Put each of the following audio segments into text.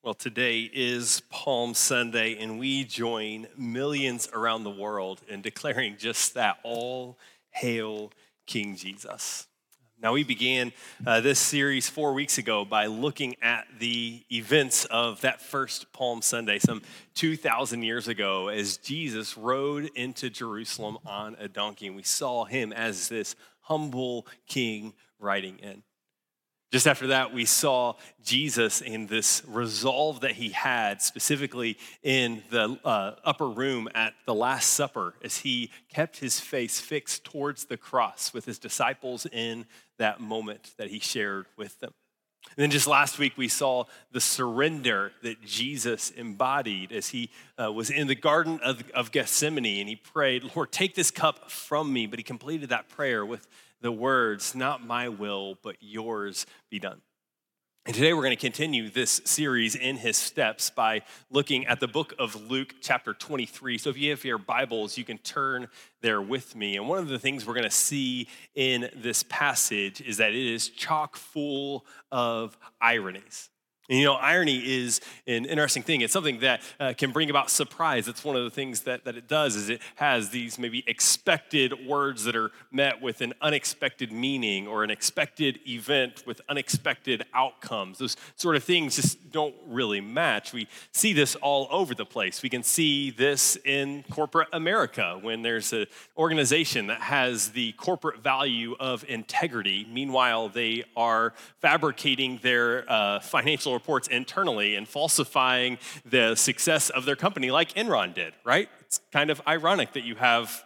Well, today is Palm Sunday, and we join millions around the world in declaring just that, all hail King Jesus. Now, we began this series 4 weeks ago by looking at the events of that first Palm Sunday, some 2,000 years ago, as Jesus rode into Jerusalem on a donkey, and we saw him as this humble king riding in. Just after that, we saw Jesus in this resolve that he had, specifically in the upper room at the Last Supper, as he kept his face fixed towards the cross with his disciples in that moment that he shared with them. And then just last week, we saw the surrender that Jesus embodied as he was in the Garden of Gethsemane, and he prayed, "Lord, take this cup from me," but he completed that prayer with the words, "Not my will, but yours be done." And today we're going to continue this series in his steps by looking at the book of Luke chapter 23. So if you have your Bibles, you can turn there with me. And one of the things we're going to see in this passage is that it is chock full of ironies. And you know, irony is an interesting thing. It's something that can bring about surprise. It's one of the things that it does is it has these maybe expected words that are met with an unexpected meaning, or an expected event with unexpected outcomes. Those sort of things just don't really match. We see this all over the place. We can see this in corporate America when there's an organization that has the corporate value of integrity. Meanwhile, they are fabricating their financial reports internally and falsifying the success of their company like Enron did, right? It's kind of ironic that you have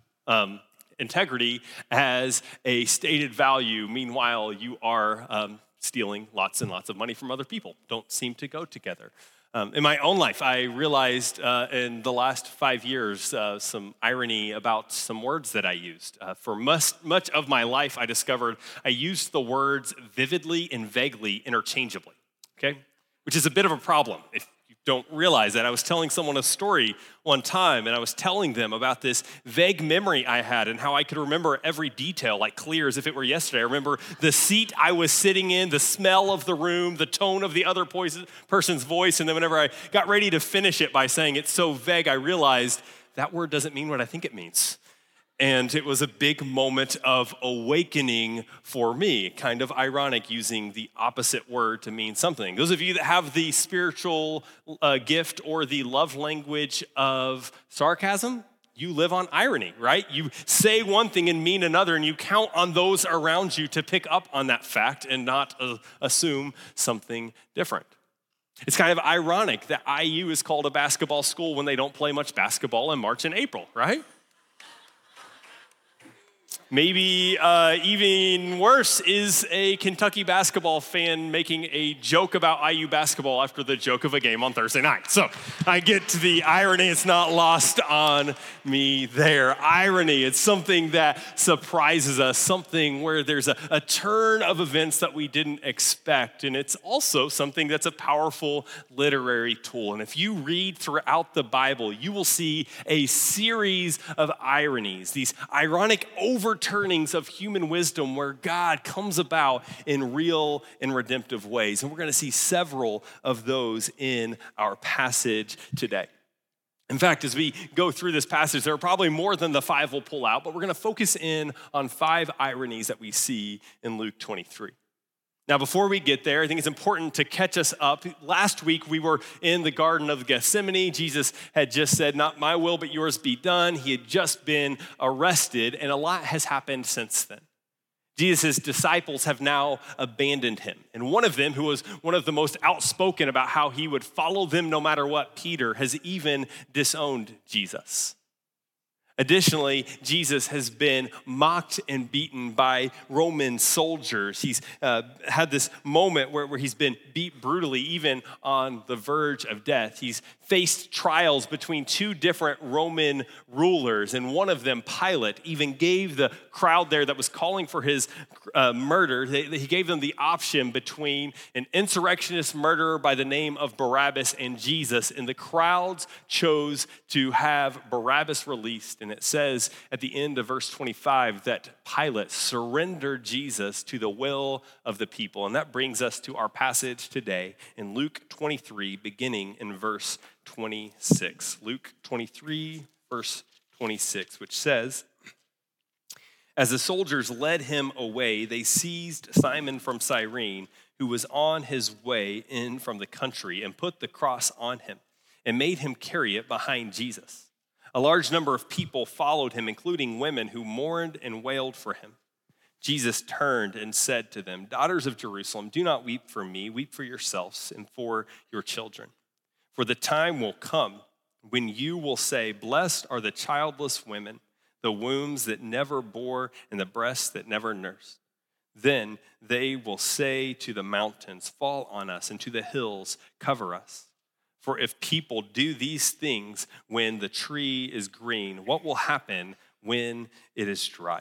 integrity as a stated value. Meanwhile, you are stealing lots and lots of money from other people. Don't seem to go together. In my own life, I realized in the last 5 years some irony about some words that I used. For much of my life, I discovered I used the words vividly and vaguely interchangeably. Okay, which is a bit of a problem if you don't realize that. I was telling someone a story one time, and I was telling them about this vague memory I had and how I could remember every detail, like clear as if it were yesterday. I remember the seat I was sitting in, the smell of the room, the tone of the other person's voice, and then whenever I got ready to finish it by saying it's so vague, I realized that word doesn't mean what I think it means. And it was a big moment of awakening for me, kind of ironic using the opposite word to mean something. Those of you that have the spiritual gift or the love language of sarcasm, you live on irony, right? You say one thing and mean another, and you count on those around you to pick up on that fact and not assume something different. It's kind of ironic that IU is called a basketball school when they don't play much basketball in March and April, right? Maybe even worse is a Kentucky basketball fan making a joke about IU basketball after the joke of a game on Thursday night. So I get to the irony. It's not lost on me there. Irony, it's something that surprises us, something where there's a turn of events that we didn't expect. And it's also something that's a powerful literary tool. And if you read throughout the Bible, you will see a series of ironies, these ironic overturnings of human wisdom where God comes about in real and redemptive ways. And we're going to see several of those in our passage today. In fact, as we go through this passage, there are probably more than the 5 we'll pull out, but we're going to focus in on 5 ironies that we see in Luke 23. Now, before we get there, I think it's important to catch us up. Last week, we were in the Garden of Gethsemane. Jesus had just said, "Not my will, but yours be done." He had just been arrested, and a lot has happened since then. Jesus' disciples have now abandoned him. And one of them, who was one of the most outspoken about how he would follow them no matter what, Peter, has even disowned Jesus. Additionally, Jesus has been mocked and beaten by Roman soldiers. He's had this moment where he's been beat brutally, even on the verge of death. He's faced trials between 2 different Roman rulers, and one of them, Pilate, even gave the crowd there that was calling for his murder, he gave them the option between an insurrectionist murderer by the name of Barabbas and Jesus, and the crowds chose to have Barabbas released. And it says at the end of verse 25 that Pilate surrendered Jesus to the will of the people. And that brings us to our passage today in Luke 23, beginning in verse 26. Luke 23, verse 26, which says, "As the soldiers led him away, they seized Simon from Cyrene, who was on his way in from the country, and put the cross on him and made him carry it behind Jesus. A large number of people followed him, including women who mourned and wailed for him. Jesus turned and said to them, 'Daughters of Jerusalem, do not weep for me, weep for yourselves and for your children. For the time will come when you will say, blessed are the childless women, the wombs that never bore, and the breasts that never nursed. Then they will say to the mountains, fall on us, and to the hills, cover us. For if people do these things when the tree is green, what will happen when it is dry?'"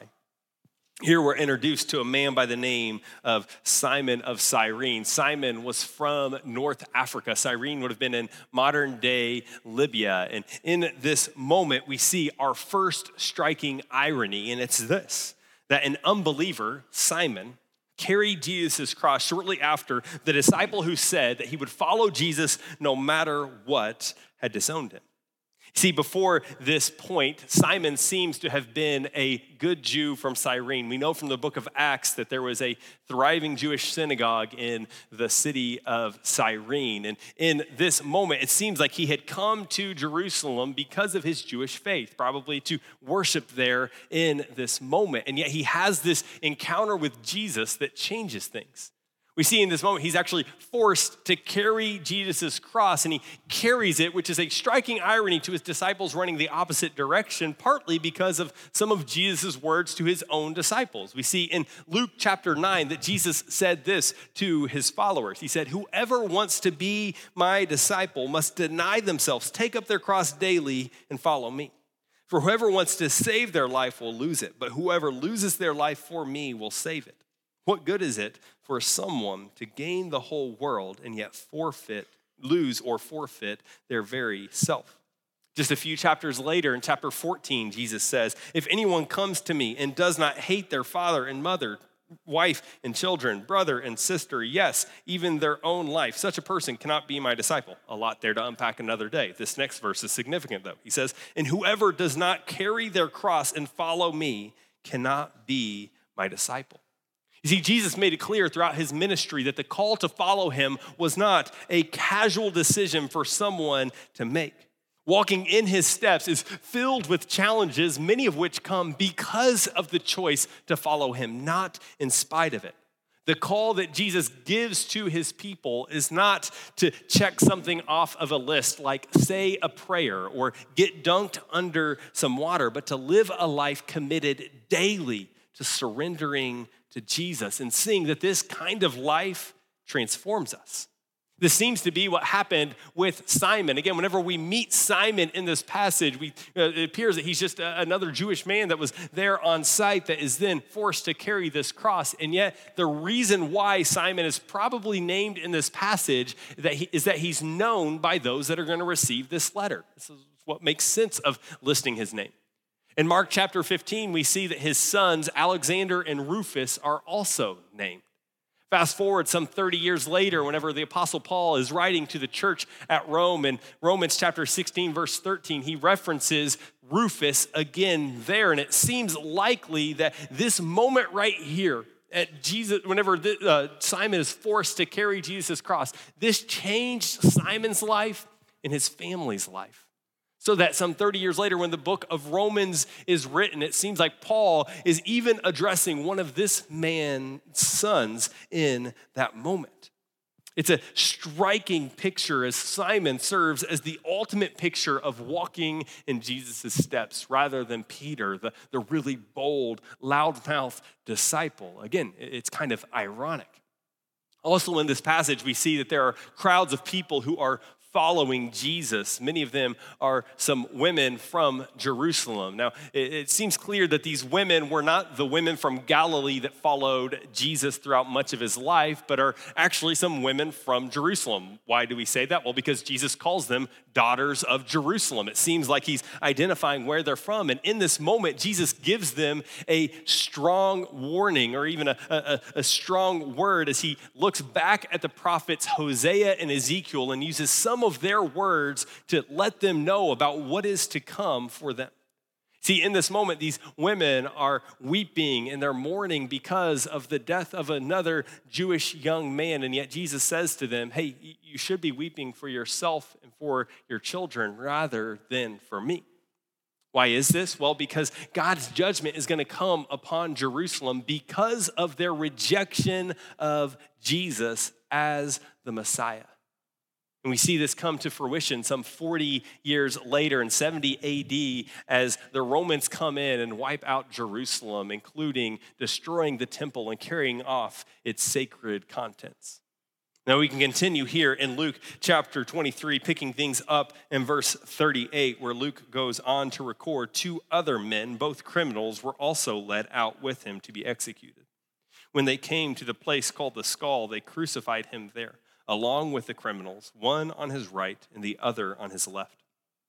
Here we're introduced to a man by the name of Simon of Cyrene. Simon was from North Africa. Cyrene would have been in modern day Libya. And in this moment, we see our first striking irony, and it's this, that an unbeliever, Simon, carried Jesus' cross shortly after the disciple who said that he would follow Jesus no matter what had disowned him. See, before this point, Simon seems to have been a good Jew from Cyrene. We know from the book of Acts that there was a thriving Jewish synagogue in the city of Cyrene. And in this moment, it seems like he had come to Jerusalem because of his Jewish faith, probably to worship there in this moment. And yet he has this encounter with Jesus that changes things. We see in this moment, he's actually forced to carry Jesus' cross, and he carries it, which is a striking irony to his disciples running the opposite direction, partly because of some of Jesus' words to his own disciples. We see in Luke chapter 9 that Jesus said this to his followers. He said, "Whoever wants to be my disciple must deny themselves, take up their cross daily, and follow me. For whoever wants to save their life will lose it, but whoever loses their life for me will save it. What good is it for someone to gain the whole world and yet lose or forfeit their very self?" Just a few chapters later, in chapter 14, Jesus says, "If anyone comes to me and does not hate their father and mother, wife and children, brother and sister, yes, even their own life, such a person cannot be my disciple." A lot there to unpack another day. This next verse is significant, though. He says, "And whoever does not carry their cross and follow me cannot be my disciple." You see, Jesus made it clear throughout his ministry that the call to follow him was not a casual decision for someone to make. Walking in his steps is filled with challenges, many of which come because of the choice to follow him, not in spite of it. The call that Jesus gives to his people is not to check something off of a list, like say a prayer or get dunked under some water, but to live a life committed daily to surrendering to Jesus and seeing that this kind of life transforms us. This seems to be what happened with Simon. Again, whenever we meet Simon in this passage, it appears that he's just another Jewish man that was there on site that is then forced to carry this cross. And yet the reason why Simon is probably named in this passage is that he's known by those that are going to receive this letter. This is what makes sense of listing his name. In Mark chapter 15, we see that his sons, Alexander and Rufus, are also named. Fast forward some 30 years later, whenever the Apostle Paul is writing to the church at Rome, in Romans chapter 16, verse 13, he references Rufus again there. And it seems likely that this moment right here, at Jesus, whenever Simon is forced to carry Jesus' cross, this changed Simon's life and his family's life. So that some 30 years later, when the book of Romans is written, it seems like Paul is even addressing one of this man's sons in that moment. It's a striking picture as Simon serves as the ultimate picture of walking in Jesus' steps rather than Peter, the really bold, loudmouth disciple. Again, it's kind of ironic. Also in this passage, we see that there are crowds of people who are following Jesus. Many of them are some women from Jerusalem. Now, it seems clear that these women were not the women from Galilee that followed Jesus throughout much of his life, but are actually some women from Jerusalem. Why do we say that? Well, because Jesus calls them daughters of Jerusalem. It seems like he's identifying where they're from. And in this moment, Jesus gives them a strong warning, or even a strong word, as he looks back at the prophets Hosea and Ezekiel and uses some of their words to let them know about what is to come for them. See, in this moment, these women are weeping and they're mourning because of the death of another Jewish young man. And yet Jesus says to them, hey, you should be weeping for yourself and for your children rather than for me. Why is this? Well, because God's judgment is going to come upon Jerusalem because of their rejection of Jesus as the Messiah. And we see this come to fruition some 40 years later in 70 AD as the Romans come in and wipe out Jerusalem, including destroying the temple and carrying off its sacred contents. Now we can continue here in Luke chapter 23, picking things up in verse 38, where Luke goes on to record 2 other men, both criminals, were also led out with him to be executed. When they came to the place called the Skull, they crucified him there, along with the criminals, one on his right and the other on his left.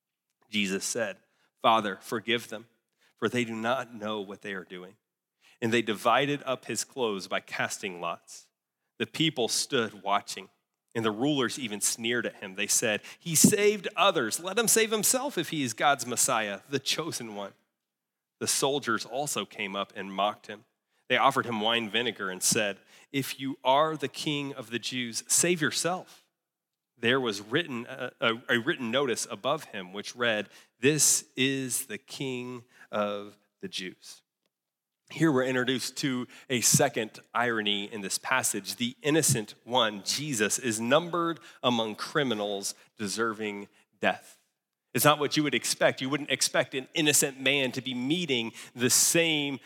Jesus said, Father, forgive them, for they do not know what they are doing. And they divided up his clothes by casting lots. The people stood watching, and the rulers even sneered at him. They said, he saved others. Let him save himself if he is God's Messiah, the chosen one. The soldiers also came up and mocked him. They offered him wine vinegar and said, if you are the king of the Jews, save yourself. There was written a written notice above him which read, this is the king of the Jews. Here we're introduced to a second irony in this passage. The innocent one, Jesus, is numbered among criminals deserving death. It's not what you would expect. You wouldn't expect an innocent man to be meeting the same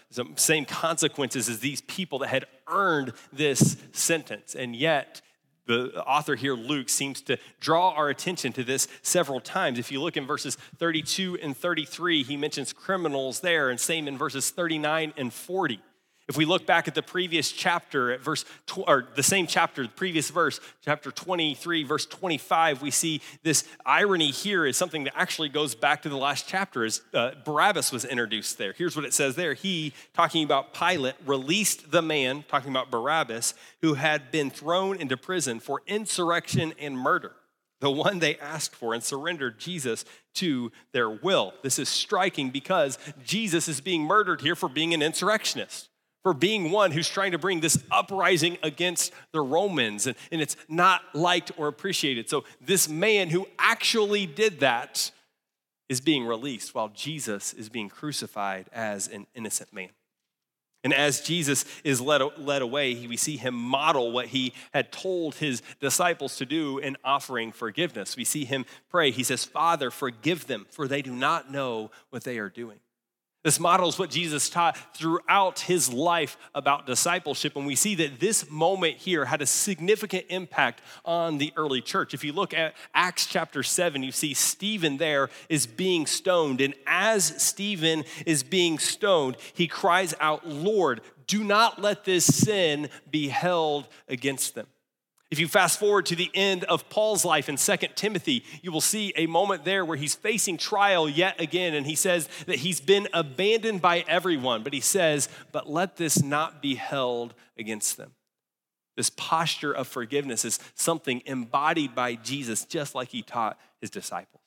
consequences as these people that had earned this sentence. And yet, the author here, Luke, seems to draw our attention to this several times. If you look in verses 32 and 33, he mentions criminals there, and same in verses 39 and 40. If we look back at the previous chapter, at the same chapter, the previous verse, chapter 23, verse 25, we see this irony here is something that actually goes back to the last chapter as Barabbas was introduced there. Here's what it says there. He, talking about Pilate, released the man, talking about Barabbas, who had been thrown into prison for insurrection and murder, the one they asked for, and surrendered Jesus to their will. This is striking because Jesus is being murdered here for being an insurrectionist, for being one who's trying to bring this uprising against the Romans, and it's not liked or appreciated. So this man who actually did that is being released while Jesus is being crucified as an innocent man. And as Jesus is led away, we see him model what he had told his disciples to do in offering forgiveness. We see him pray. He says, Father, forgive them, for they do not know what they are doing. This models what Jesus taught throughout his life about discipleship, and we see that this moment here had a significant impact on the early church. If you look at Acts chapter 7, you see Stephen there is being stoned, and as Stephen is being stoned, he cries out, Lord, do not let this sin be held against them. If you fast forward to the end of Paul's life in 2 Timothy, you will see a moment there where he's facing trial yet again, and he says that he's been abandoned by everyone, but he says, but let this not be held against them. This posture of forgiveness is something embodied by Jesus, just like he taught his disciples.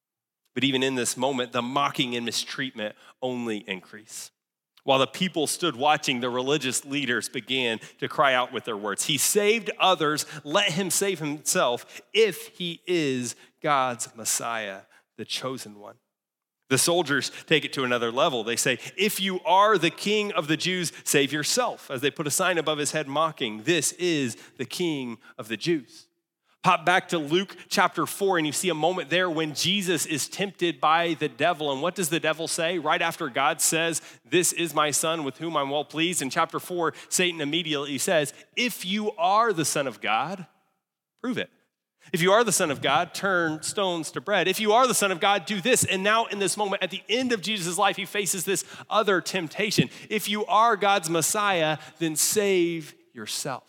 But even in this moment, the mocking and mistreatment only increase. While the people stood watching, the religious leaders began to cry out with their words, he saved others, let him save himself if he is God's Messiah, the chosen one. The soldiers take it to another level. They say, if you are the king of the Jews, save yourself, as they put a sign above his head mocking, this is the king of the Jews. Pop back to Luke chapter 4, and you see a moment there when Jesus is tempted by the devil. And what does the devil say? Right after God says, this is my son with whom I'm well pleased. In chapter 4, Satan immediately says, if you are the Son of God, prove it. If you are the Son of God, turn stones to bread. If you are the Son of God, do this. And now in this moment, at the end of Jesus' life, he faces this other temptation. If you are God's Messiah, then save yourself.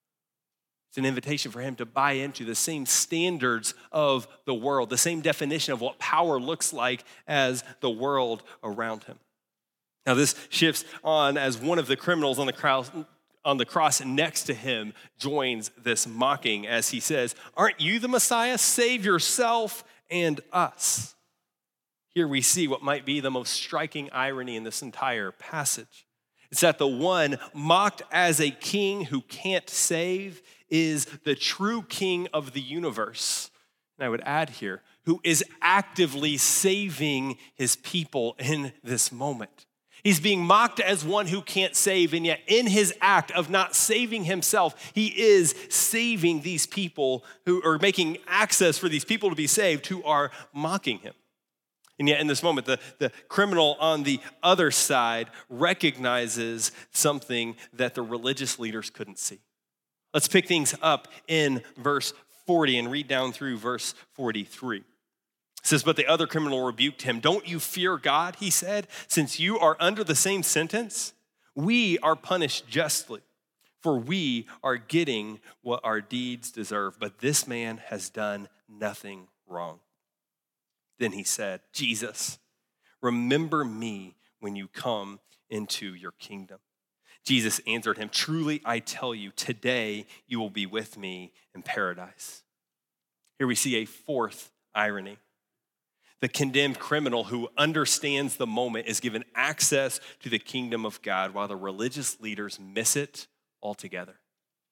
It's an invitation for him to buy into the same standards of the world, the same definition of what power looks like as the world around him. Now this shifts on as one of the criminals on the cross next to him joins this mocking as he says, "Aren't you the Messiah? Save yourself and us." Here we see what might be the most striking irony in this entire passage. It's that the one mocked as a king who can't save is the true king of the universe. And I would add here, who is actively saving his people in this moment. He's being mocked as one who can't save, and yet in his act of not saving himself, he is saving these people who are making access for these people to be saved who are mocking him. And yet in this moment, the criminal on the other side recognizes something that the religious leaders couldn't see. Let's pick things up in verse 40 and read down through verse 43. It says, "But the other criminal rebuked him. 'Don't you fear God,' he said, 'since you are under the same sentence? We are punished justly, for we are getting what our deeds deserve. But this man has done nothing wrong.' Then he said, 'Jesus, remember me when you come into your kingdom.' Jesus answered him, 'Truly I tell you, today you will be with me in paradise.'" Here we see a fourth irony. The condemned criminal who understands the moment is given access to the kingdom of God, while the religious leaders miss it altogether.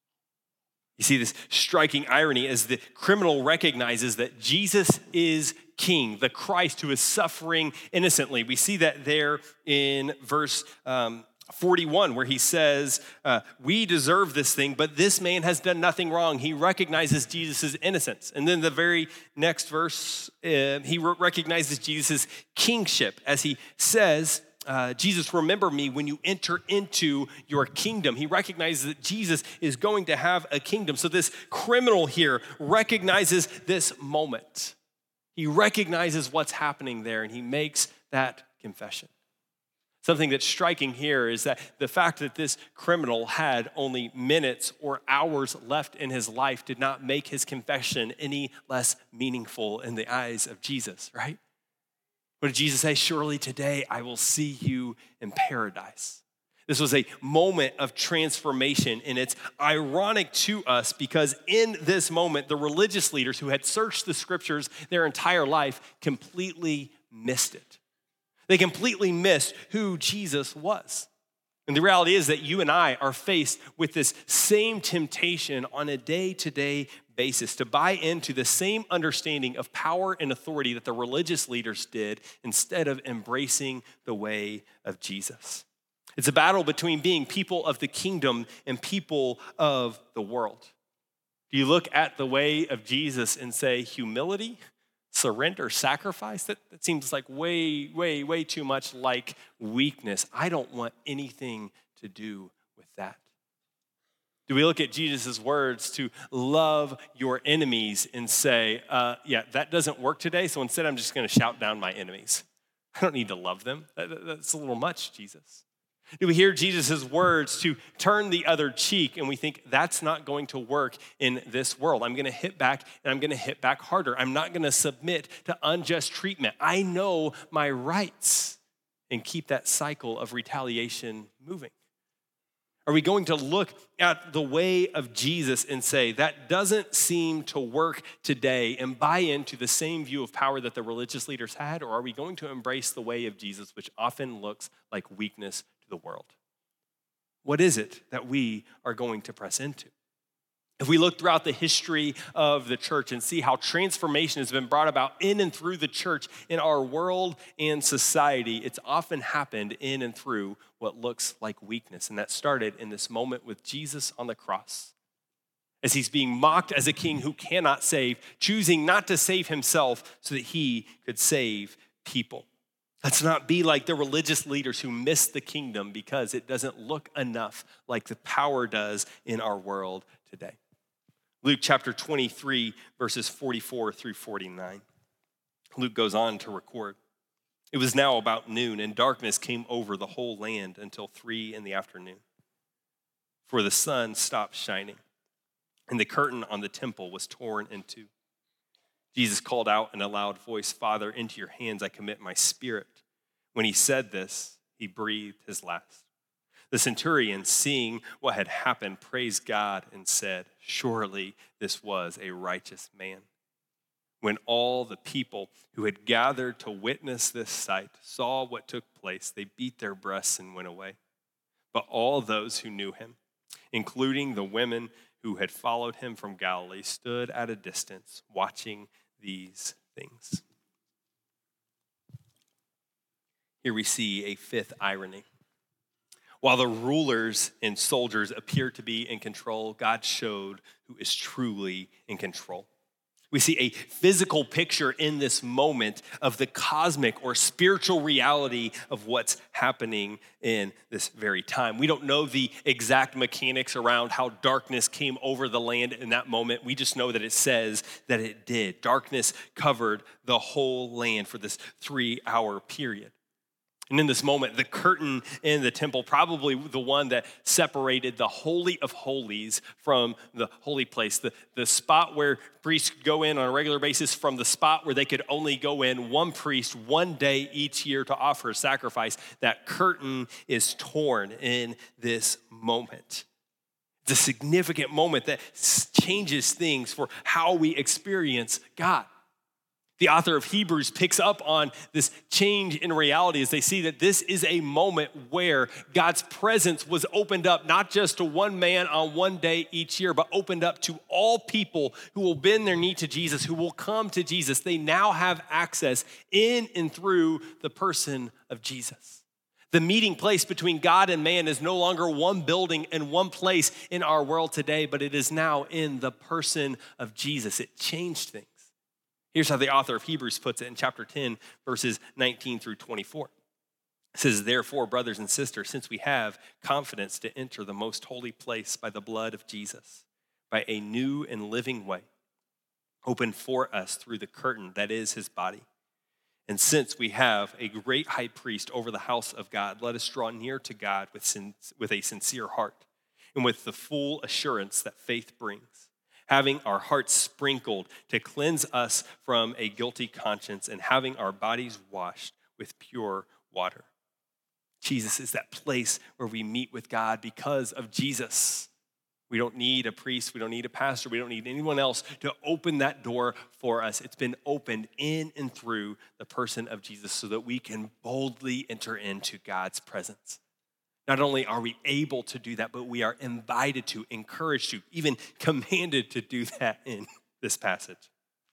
You see this striking irony as the criminal recognizes that Jesus is king, the Christ who is suffering innocently. We see that there in verse 41, where he says, "We deserve this thing, but this man has done nothing wrong." He recognizes Jesus' innocence. And then the very next verse, he recognizes Jesus' kingship as he says, "Jesus, remember me when you enter into your kingdom." He recognizes that Jesus is going to have a kingdom. So this criminal here recognizes this moment. He recognizes what's happening there, and he makes that confession. Something that's striking here is that the fact that this criminal had only minutes or hours left in his life did not make his confession any less meaningful in the eyes of Jesus, right? What did Jesus say? "Surely today I will see you in paradise." This was a moment of transformation, and it's ironic to us because in this moment, the religious leaders who had searched the scriptures their entire life completely missed it. They completely missed who Jesus was. And the reality is that you and I are faced with this same temptation on a day-to-day basis to buy into the same understanding of power and authority that the religious leaders did instead of embracing the way of Jesus. It's a battle between being people of the kingdom and people of the world. Do you look at the way of Jesus and say humility, surrender, sacrifice? That seems like way too much like weakness. I don't want anything to do with that. Do we look at Jesus' words to love your enemies and say, yeah, that doesn't work today, so instead I'm just going to shout down my enemies. I don't need to love them. That's a little much, Jesus. Do we hear Jesus' words to turn the other cheek and we think that's not going to work in this world? I'm going to hit back and I'm going to hit back harder. I'm not going to submit to unjust treatment. I know my rights, and keep that cycle of retaliation moving. Are we going to look at the way of Jesus and say that doesn't seem to work today and buy into the same view of power that the religious leaders had? Or are we going to embrace the way of Jesus, which often looks like weakness to the world? What is it that we are going to press into? If we look throughout the history of the church and see how transformation has been brought about in and through the church in our world and society, it's often happened in and through what looks like weakness. And that started in this moment with Jesus on the cross, as he's being mocked as a king who cannot save, choosing not to save himself so that he could save people. Let's not be like the religious leaders who miss the kingdom because it doesn't look enough like the power does in our world today. Luke chapter 23, verses 44 through 49. Luke goes on to record, "It was now about noon, and darkness came over the whole land until 3 p.m. For the sun stopped shining, and the curtain on the temple was torn in two. Jesus called out in a loud voice, 'Father, into your hands I commit my spirit.' When he said this, he breathed his last. The centurion, seeing what had happened, praised God and said, 'Surely this was a righteous man.' When all the people who had gathered to witness this sight saw what took place, they beat their breasts and went away. But all those who knew him, including the women who had followed him from Galilee, stood at a distance watching these things." Here we see a fifth irony. While the rulers and soldiers appear to be in control, God showed who is truly in control. We see a physical picture in this moment of the cosmic or spiritual reality of what's happening in this very time. We don't know the exact mechanics around how darkness came over the land in that moment. We just know that it says that it did. Darkness covered the whole land for this 3-hour period. And in this moment, the curtain in the temple, probably the one that separated the Holy of Holies from the holy place, the spot where priests could go in on a regular basis from the spot where they could only go in one priest one day each year to offer a sacrifice, that curtain is torn in this moment. It's a significant moment that changes things for how we experience God. The author of Hebrews picks up on this change in reality as they see that this is a moment where God's presence was opened up not just to one man on one day each year, but opened up to all people who will bend their knee to Jesus, who will come to Jesus. They now have access in and through the person of Jesus. The meeting place between God and man is no longer one building and one place in our world today, but it is now in the person of Jesus. It changed things. Here's how the author of Hebrews puts it in chapter 10, verses 19 through 24. It says, "Therefore, brothers and sisters, since we have confidence to enter the most holy place by the blood of Jesus, by a new and living way, opened for us through the curtain that is his body. And since we have a great high priest over the house of God, let us draw near to God with a sincere heart and with the full assurance that faith brings, having our hearts sprinkled to cleanse us from a guilty conscience and having our bodies washed with pure water." Jesus is that place where we meet with God because of Jesus. We don't need a priest, we don't need a pastor, we don't need anyone else to open that door for us. It's been opened in and through the person of Jesus so that we can boldly enter into God's presence. Not only are we able to do that, but we are invited to, encouraged to, even commanded to do that in this passage.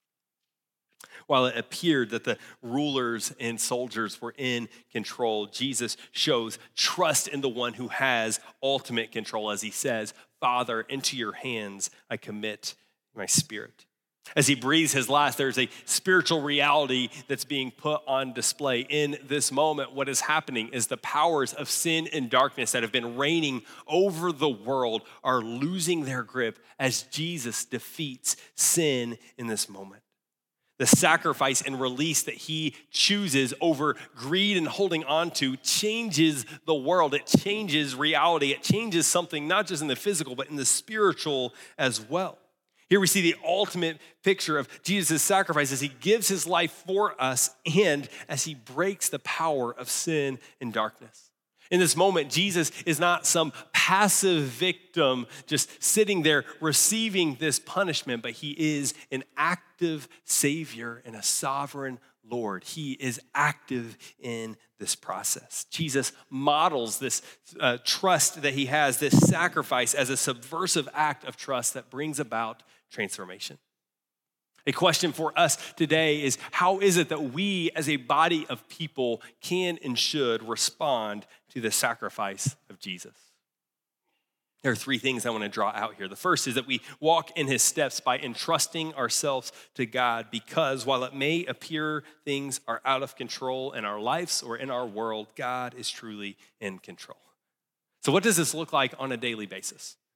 While it appeared that the rulers and soldiers were in control, Jesus shows trust in the one who has ultimate control as he says, "Father, into your hands I commit my spirit." As he breathes his last, there's a spiritual reality that's being put on display. In this moment, what is happening is the powers of sin and darkness that have been reigning over the world are losing their grip as Jesus defeats sin in this moment. The sacrifice and release that he chooses over greed and holding on to changes the world. It changes reality. It changes something not just in the physical, but in the spiritual as well. Here we see the ultimate picture of Jesus' sacrifice as he gives his life for us and as he breaks the power of sin and darkness. In this moment, Jesus is not some passive victim just sitting there receiving this punishment, but he is an active Savior and a sovereign Lord. He is active in this process. Jesus models this trust that he has, this sacrifice as a subversive act of trust that brings about transformation. A question for us today is, how is it that we as a body of people can and should respond to the sacrifice of Jesus? There are 3 things I want to draw out here. The first is that we walk in his steps by entrusting ourselves to God, because while it may appear things are out of control in our lives or in our world, God is truly in control. So what does this look like on a daily basis?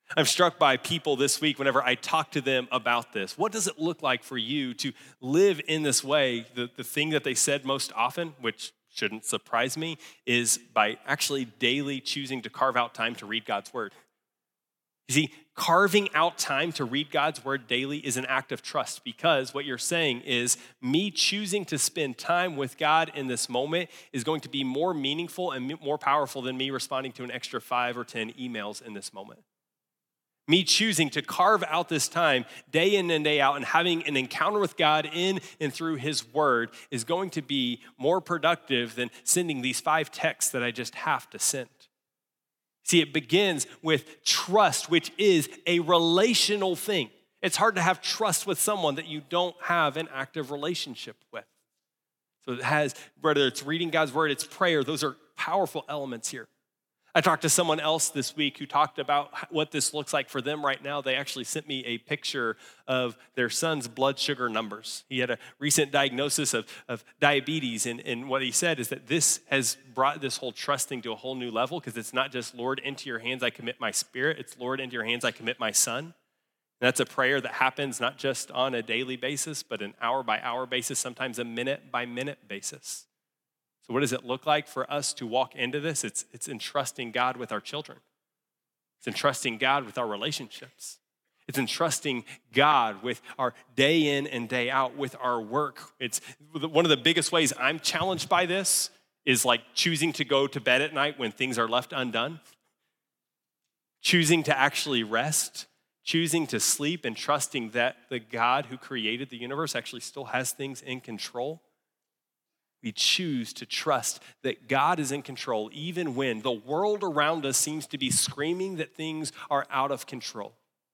I'm struck by people this week whenever I talk to them about this. What does it look like for you to live in this way? The thing that they said most often, which shouldn't surprise me, is by actually daily choosing to carve out time to read God's word. You see, carving out time to read God's word daily is an act of trust, because what you're saying is me choosing to spend time with God in this moment is going to be more meaningful and more powerful than me responding to an extra 5 or 10 emails in this moment. Me choosing to carve out this time day in and day out and having an encounter with God in and through his word is going to be more productive than sending these 5 texts that I just have to send. See, it begins with trust, which is a relational thing. It's hard to have trust with someone that you don't have an active relationship with. So it has, whether it's reading God's word, it's prayer, those are powerful elements here. I talked to someone else this week who talked about what this looks like for them right now. They actually sent me a picture of their son's blood sugar numbers. He had a recent diagnosis of diabetes, and what he said is that this has brought this whole trusting to a whole new level, because it's not just, Lord, into your hands I commit my spirit. It's, Lord, into your hands I commit my son. And that's a prayer that happens not just on a daily basis, but an hour-by-hour basis, sometimes a minute-by-minute basis. So what does it look like for us to walk into this? It's entrusting God with our children. It's entrusting God with our relationships. It's entrusting God with our day in and day out, with our work. It's one of the biggest ways I'm challenged by this is like choosing to go to bed at night when things are left undone. Choosing to actually rest. Choosing to sleep and trusting that the God who created the universe actually still has things in control. We choose to trust that God is in control even when the world around us seems to be screaming that things are out of control.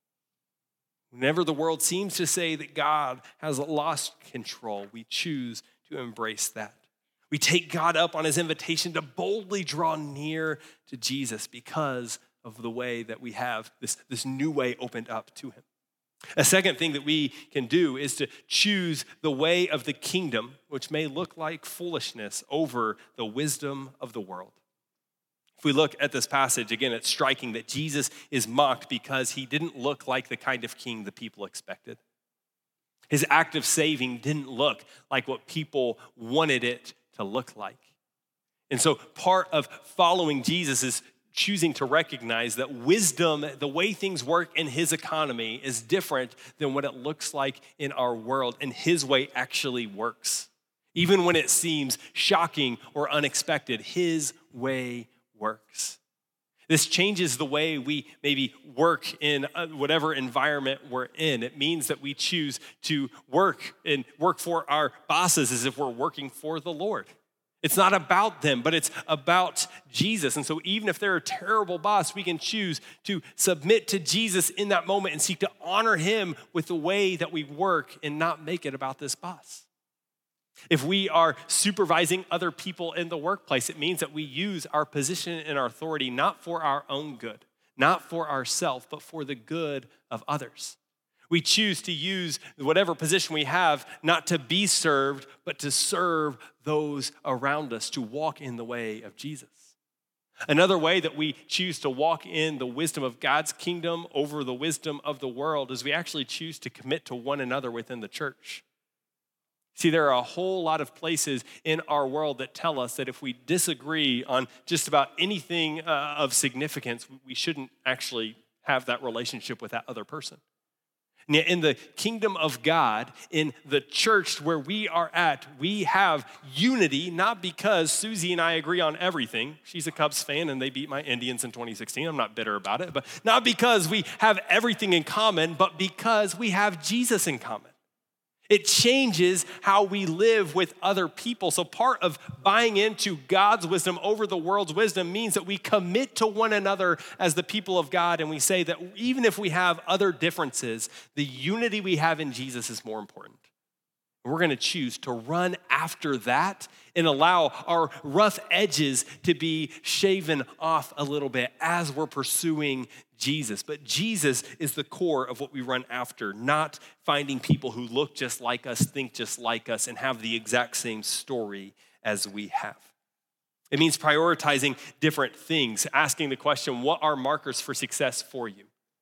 Whenever the world seems to say that God has lost control, we choose to embrace that. We take God up on his invitation to boldly draw near to Jesus because of the way that we have this new way opened up to him. A second thing that we can do is to choose the way of the kingdom, which may look like foolishness, over the wisdom of the world. If we look at this passage, again, it's striking that Jesus is mocked because he didn't look like the kind of king the people expected. His act of saving didn't look like what people wanted it to look like. And so part of following Jesus is choosing to recognize that wisdom, the way things work in his economy, is different than what it looks like in our world, and his way actually works. Even when it seems shocking or unexpected, his way works. This changes the way we maybe work in whatever environment we're in. It means that we choose to work for our bosses as if we're working for the Lord. It's not about them, but it's about Jesus. And so even if they're a terrible boss, we can choose to submit to Jesus in that moment and seek to honor him with the way that we work and not make it about this boss. If we are supervising other people in the workplace, it means that we use our position and our authority not for our own good, not for ourselves, but for the good of others. We choose to use whatever position we have not to be served, but to serve those around us, to walk in the way of Jesus. Another way that we choose to walk in the wisdom of God's kingdom over the wisdom of the world is we actually choose to commit to one another within the church. See, there are a whole lot of places in our world that tell us that if we disagree on just about anything of significance, we shouldn't actually have that relationship with that other person. In the kingdom of God, in the church where we are at, we have unity, not because Susie and I agree on everything. She's a Cubs fan and they beat my Indians in 2016. I'm not bitter about it, but not because we have everything in common, but because we have Jesus in common. It changes how we live with other people. So part of buying into God's wisdom over the world's wisdom means that we commit to one another as the people of God, and we say that even if we have other differences, the unity we have in Jesus is more important. We're going to choose to run after that and allow our rough edges to be shaven off a little bit as we're pursuing Jesus. But Jesus is the core of what we run after, not finding people who look just like us, think just like us, and have the exact same story as we have. It means prioritizing different things, asking the question, what are markers for success for you?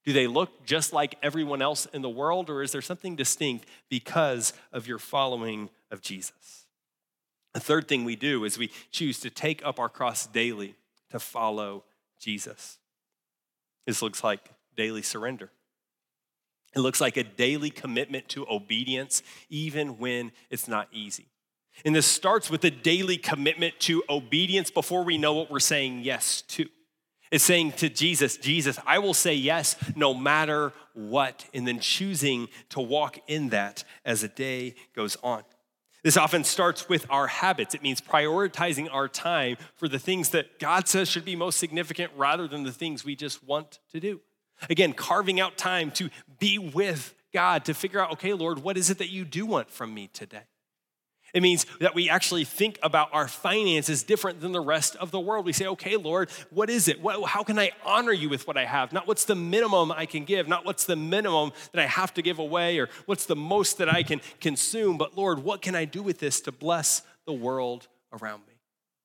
Do they look just like everyone else in the world, or is there something distinct because of your following of Jesus? The third thing we do is we choose to take up our cross daily to follow Jesus. This looks like daily surrender. It looks like a daily commitment to obedience, even when it's not easy. And this starts with a daily commitment to obedience before we know what we're saying yes to. It's saying to Jesus, Jesus, I will say yes no matter what, and then choosing to walk in that as the day goes on. This often starts with our habits. It means prioritizing our time for the things that God says should be most significant rather than the things we just want to do. Again, carving out time to be with God, to figure out, okay, Lord, what is it that you do want from me today? It means that we actually think about our finances different than the rest of the world. We say, okay, Lord, what is it? How can I honor you with what I have? Not what's the minimum I can give, not what's the minimum that I have to give away, or what's the most that I can consume, but Lord, what can I do with this to bless the world around me?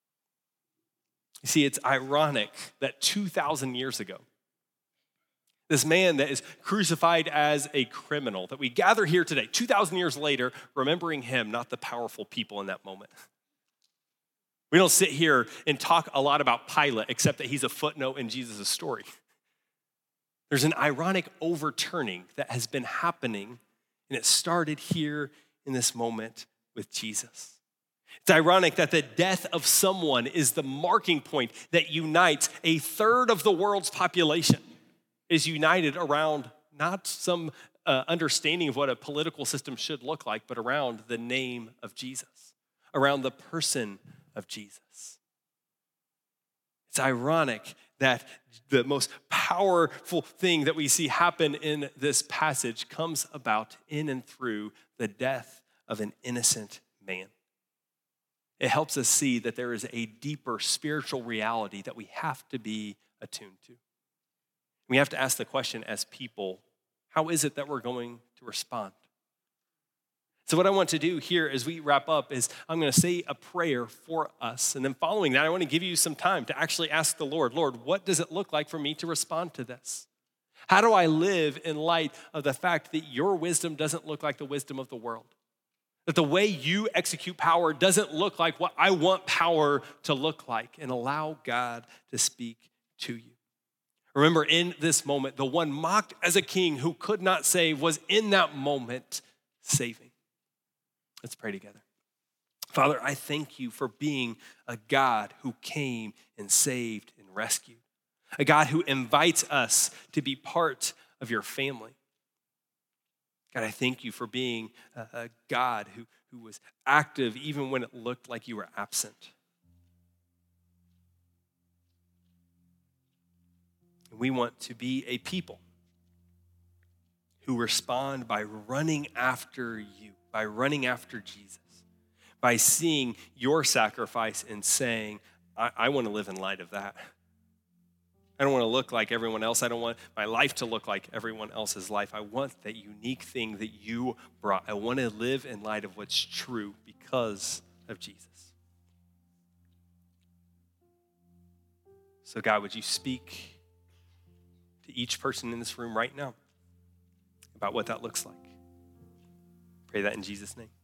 You see, it's ironic that 2,000 years ago, this man that is crucified as a criminal, that we gather here today, 2,000 years later, remembering him, not the powerful people in that moment. We don't sit here and talk a lot about Pilate, except that he's a footnote in Jesus' story. There's an ironic overturning that has been happening, and it started here in this moment with Jesus. It's ironic that the death of someone is the marking point that unites a third of the world's population. Is united around not some understanding of what a political system should look like, but around the name of Jesus, around the person of Jesus. It's ironic that the most powerful thing that we see happen in this passage comes about in and through the death of an innocent man. It helps us see that there is a deeper spiritual reality that we have to be attuned to. We have to ask the question as people, how is it that we're going to respond? So what I want to do here as we wrap up is I'm going to say a prayer for us. And then following that, I want to give you some time to actually ask the Lord, what does it look like for me to respond to this? How do I live in light of the fact that your wisdom doesn't look like the wisdom of the world? That the way you execute power doesn't look like what I want power to look like, and allow God to speak to you. Remember, in this moment, the one mocked as a king who could not save was in that moment saving. Let's pray together. Father, I thank you for being a God who came and saved and rescued, a God who invites us to be part of your family. God, I thank you for being a God who was active even when it looked like you were absent. We want to be a people who respond by running after you, by running after Jesus, by seeing your sacrifice and saying, I want to live in light of that. I don't want to look like everyone else. I don't want my life to look like everyone else's life. I want that unique thing that you brought. I want to live in light of what's true because of Jesus. So God, would you speak to each person in this room right now about what that looks like? Pray that in Jesus' name.